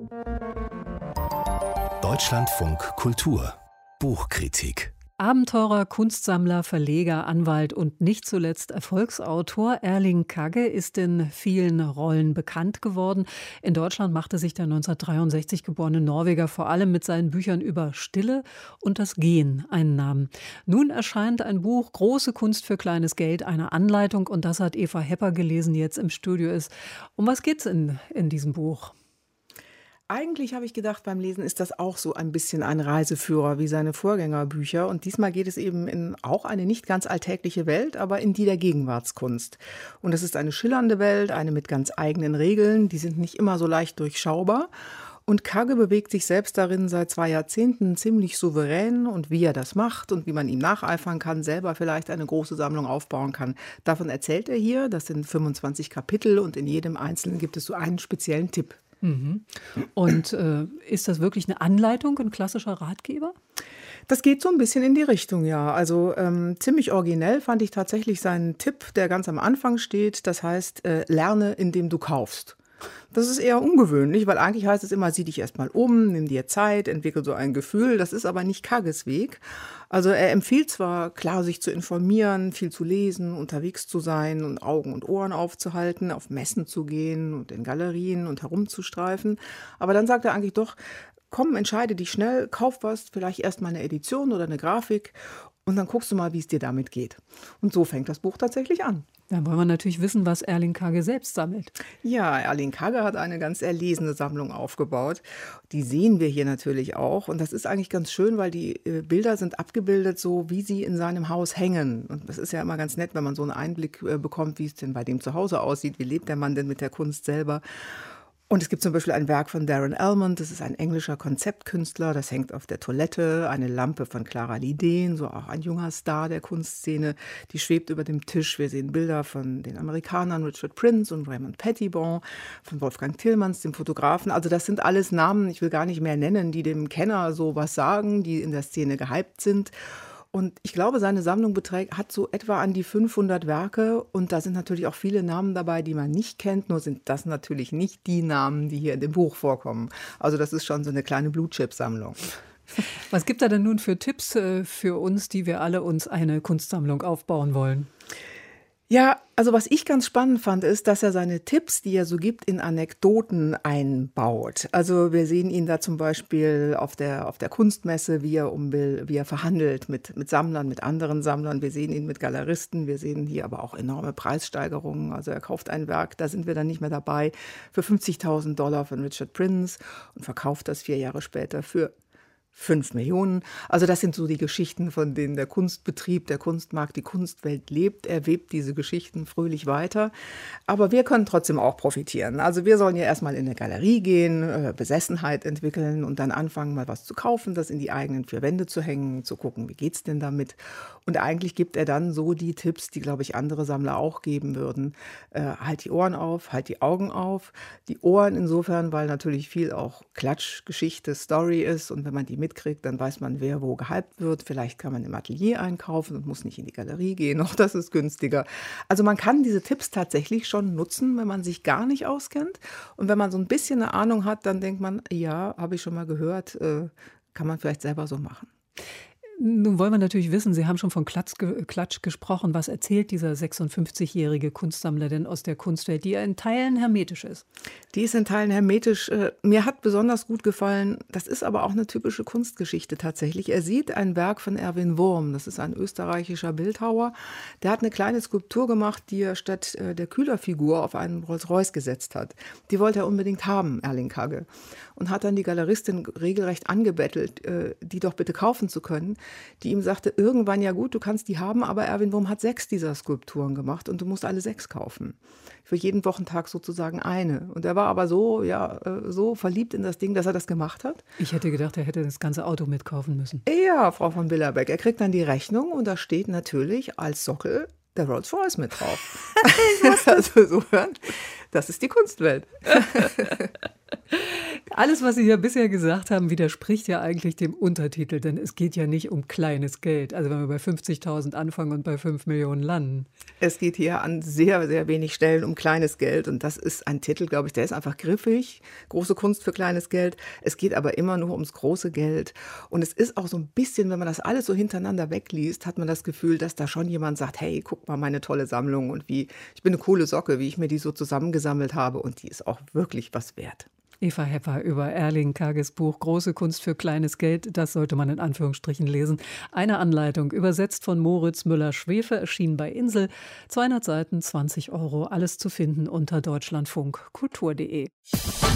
Deutschlandfunk Kultur Buchkritik. Abenteurer, Kunstsammler, Verleger, Anwalt und nicht zuletzt Erfolgsautor Erling Kagge ist in vielen Rollen bekannt geworden. In Deutschland machte sich der 1963 geborene Norweger vor allem mit seinen Büchern über Stille und das Gehen einen Namen. Nun erscheint ein Buch Große Kunst für kleines Geld, eine Anleitung, und das hat Eva Hepper gelesen, die jetzt im Studio ist. Um was geht's in diesem Buch? Eigentlich habe ich gedacht, beim Lesen ist das auch so ein bisschen ein Reiseführer wie seine Vorgängerbücher. Und diesmal geht es eben in auch eine nicht ganz alltägliche Welt, aber in die der Gegenwartskunst. Und das ist eine schillernde Welt, eine mit ganz eigenen Regeln. Die sind nicht immer so leicht durchschaubar. Und Kagge bewegt sich selbst darin seit 2 Jahrzehnten ziemlich souverän. Und wie er das macht und wie man ihm nacheifern kann, selber vielleicht eine große Sammlung aufbauen kann. Davon erzählt er hier. Das sind 25 Kapitel und in jedem einzelnen gibt es so einen speziellen Tipp. Und ist das wirklich eine Anleitung, ein klassischer Ratgeber? Das geht so ein bisschen in die Richtung, ja. Also ziemlich originell fand ich tatsächlich seinen Tipp, der ganz am Anfang steht. Das heißt, lerne, indem du kaufst. Das ist eher ungewöhnlich, weil eigentlich heißt es immer, sieh dich erst mal um, nimm dir Zeit, entwickel so ein Gefühl. Das ist aber nicht Kagges Weg. Also er empfiehlt zwar, klar, sich zu informieren, viel zu lesen, unterwegs zu sein und Augen und Ohren aufzuhalten, auf Messen zu gehen und in Galerien und herumzustreifen. Aber dann sagt er eigentlich doch, komm, entscheide dich schnell, kauf was, vielleicht erst mal eine Edition oder eine Grafik und dann guckst du mal, wie es dir damit geht. Und so fängt das Buch tatsächlich an. Dann wollen wir natürlich wissen, was Erling Kagge selbst sammelt. Ja, Erling Kagge hat eine ganz erlesene Sammlung aufgebaut. Die sehen wir hier natürlich auch. Und das ist eigentlich ganz schön, weil die Bilder sind abgebildet, so wie sie in seinem Haus hängen. Und das ist ja immer ganz nett, wenn man so einen Einblick bekommt, wie es denn bei dem zu Hause aussieht. Wie lebt der Mann denn mit der Kunst selber? Und es gibt zum Beispiel ein Werk von Darren Almond, das ist ein englischer Konzeptkünstler, das hängt auf der Toilette, eine Lampe von Clara Lidén, so auch ein junger Star der Kunstszene, die schwebt über dem Tisch. Wir sehen Bilder von den Amerikanern Richard Prince und Raymond Pettibon, von Wolfgang Tillmans, dem Fotografen. Also das sind alles Namen, ich will gar nicht mehr nennen, die dem Kenner so was sagen, die in der Szene gehypt sind. Und ich glaube, seine Sammlung hat so etwa an die 500 Werke. Und da sind natürlich auch viele Namen dabei, die man nicht kennt. Nur sind das natürlich nicht die Namen, die hier in dem Buch vorkommen. Also das ist schon so eine kleine Blue-Chip-Sammlung. Was gibt er denn nun für Tipps für uns, die wir alle uns eine Kunstsammlung aufbauen wollen? Ja, also was ich ganz spannend fand, ist, dass er seine Tipps, die er so gibt, in Anekdoten einbaut. Also wir sehen ihn da zum Beispiel auf der Kunstmesse, wie er verhandelt mit Sammlern, mit anderen Sammlern. Wir sehen ihn mit Galeristen, wir sehen hier aber auch enorme Preissteigerungen. Also er kauft ein Werk, da sind wir dann nicht mehr dabei, für $50.000 von Richard Prince und verkauft das 4 Jahre später für 5 Millionen. Also das sind so die Geschichten, von denen der Kunstbetrieb, der Kunstmarkt, die Kunstwelt lebt. Er webt diese Geschichten fröhlich weiter. Aber wir können trotzdem auch profitieren. Also wir sollen ja erstmal in eine Galerie gehen, Besessenheit entwickeln und dann anfangen, mal was zu kaufen, das in die eigenen 4 Wände zu hängen, zu gucken, wie geht's denn damit? Und eigentlich gibt er dann so die Tipps, die, glaube ich, andere Sammler auch geben würden. Halt die Ohren auf, halt die Augen auf. Die Ohren insofern, weil natürlich viel auch Klatsch, Geschichte, Story ist. Und wenn man die mitkriegt, dann weiß man, wer wo gehypt wird. Vielleicht kann man im Atelier einkaufen und muss nicht in die Galerie gehen. Auch das ist günstiger. Also man kann diese Tipps tatsächlich schon nutzen, wenn man sich gar nicht auskennt. Und wenn man so ein bisschen eine Ahnung hat, dann denkt man, ja, habe ich schon mal gehört, kann man vielleicht selber so machen. Nun wollen wir natürlich wissen, Sie haben schon von Klatsch gesprochen. Was erzählt dieser 56-jährige Kunstsammler denn aus der Kunstwelt, die ja in Teilen hermetisch ist? Die ist in Teilen hermetisch. Mir hat besonders gut gefallen, das ist aber auch eine typische Kunstgeschichte tatsächlich. Er sieht ein Werk von Erwin Wurm, das ist ein österreichischer Bildhauer. Der hat eine kleine Skulptur gemacht, die er statt der Kühlerfigur auf einen Rolls-Royce gesetzt hat. Die wollte er unbedingt haben, Erling Kagge. Und hat dann die Galeristin regelrecht angebettelt, die doch bitte kaufen zu können. Die ihm sagte, irgendwann, ja gut, du kannst die haben, aber Erwin Wurm hat 6 dieser Skulpturen gemacht und du musst alle 6 kaufen. Für jeden Wochentag sozusagen eine. Und er war aber so verliebt in das Ding, dass er das gemacht hat. Ich hätte gedacht, er hätte das ganze Auto mitkaufen müssen. Ja, Frau von Billerbeck. Er kriegt dann die Rechnung und da steht natürlich als Sockel der Rolls-Royce mit drauf. Also so hören, das ist die Kunstwelt. Alles, was Sie ja bisher gesagt haben, widerspricht ja eigentlich dem Untertitel, denn es geht ja nicht um kleines Geld. Also wenn wir bei 50.000 anfangen und bei 5 Millionen landen. Es geht hier an sehr, sehr wenig Stellen um kleines Geld und das ist ein Titel, glaube ich, der ist einfach griffig. Große Kunst für kleines Geld. Es geht aber immer nur ums große Geld. Und es ist auch so ein bisschen, wenn man das alles so hintereinander wegliest, hat man das Gefühl, dass da schon jemand sagt, hey, guck mal meine tolle Sammlung und wie, ich bin eine coole Socke, wie ich mir die so zusammengesammelt habe und die ist auch wirklich was wert. Eva Hepper über Erling Kagges Buch Große Kunst für kleines Geld, das sollte man in Anführungsstrichen lesen. Eine Anleitung, übersetzt von Moritz Müller-Schwefe, erschienen bei Insel. 200 Seiten, 20 €, alles zu finden unter deutschlandfunkkultur.de.